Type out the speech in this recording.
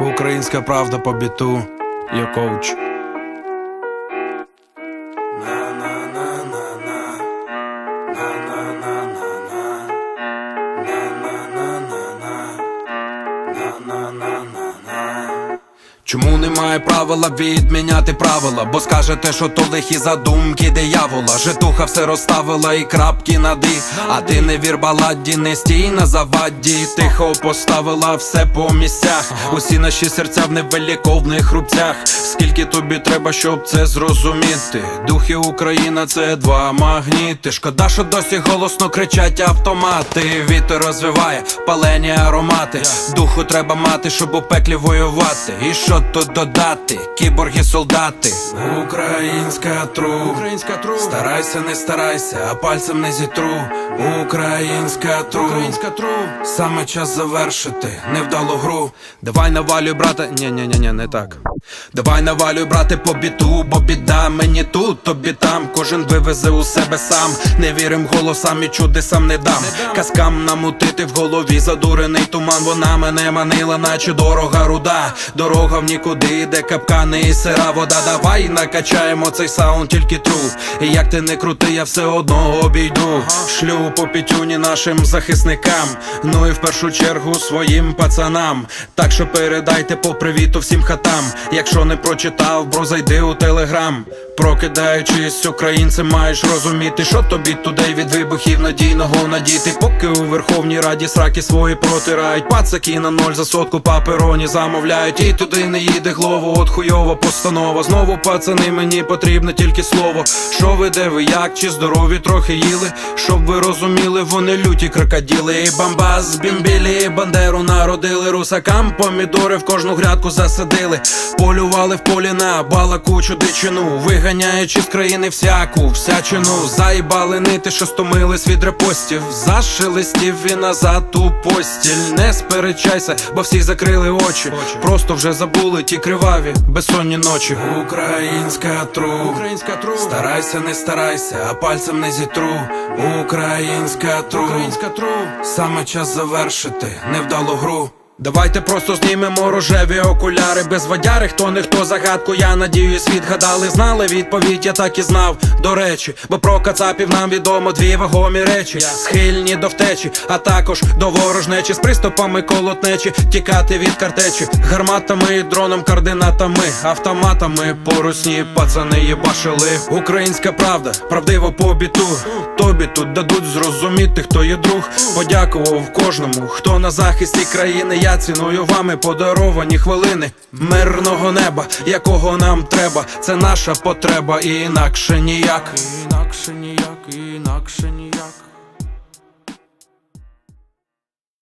Українська правда по біту. Я коуч. Чому немає правила відміняти правила? Бо скажете, що то лихі задумки диявола. Житуха все розставила і крапки над «і». А ти не вір баладі, не стій на заваді. Тихо поставила все по місцях. Усі наші серця в невиліковних рубцях. Скільки тобі треба, щоб це зрозуміти? Дух і Україна — це два магніти. Шкода, що досі голосно кричать автомати. Вітер розвиває палені аромати. Духу треба мати, щоб у пеклі воювати. І що тут додати? Кіборги-солдати. Українська тру. Старайся, не старайся, а пальцем не зітру. Українська тру. Саме час завершити невдалу гру. Давай навалюй, брате. Ні, не так. Давай навалюй, брате, по біту, бо біда мені тут, тобі там. Кожен вивезе у себе сам. Не вірим голосам і чудесам не дам. Казкам намутити в голові задурений туман. Вона мене манила, наче дорога руда. Дорога в нікуди, де капкани і сира вода. Давай накачаємо цей саунд, тільки тру. І як ти не крути, я все одно обійду. Шлю по пітюні нашим захисникам. Ну і в першу чергу своїм пацанам. Так що передайте по привіту всім хатам. Якщо не прочитав, бро, зайди у телеграм. Прокидаючись, українцем, маєш розуміти, що тобі тудей від вибухів надійного надіти. Поки у Верховній Раді сраки свої протирають. Пацаки на 0 за сотку папероні замовляють. І туди не їде глово, от хуйова постанова. Знову, пацани, мені потрібне тільки слово. Що ви, де ви, як, чи здорові трохи їли? Щоб ви розуміли, вони люті крокодили. І Бамбас, бімбілі, і Бандеру народили. Русакам помідори в кожну грядку засадили. Полювали в полі на балакучу дичину, виганяючи з країни всяку всячину. Заїбали нити, що стомились від репостів. Зашелестів і назад у постіль. Не сперечайся, бо всі закрили очі. Просто вже забули ті криваві безсонні ночі. Українська тру. Старайся, не старайся, а пальцем не зітру. Українська тру. Саме час завершити невдалу гру. Давайте просто знімемо рожеві окуляри. Без водяри, хто не хто, загадку, я надіюсь, відгадали. Знали відповідь, я так і знав, до речі. Бо про кацапів нам відомо дві вагомі речі. Схильні до втечі, а також до ворожнечі. З приступами колотнечі, тікати від картечі. Гарматами, дроном, координатами, автоматами по русні пацани єбашили. Українська правда, правдиво по біту. Тобі тут дадуть зрозуміти, хто є друг. Подякував кожному, хто на захисті країни. Я ціную вами подаровані хвилини мирного неба, якого нам треба. Це наша потреба і інакше ніяк.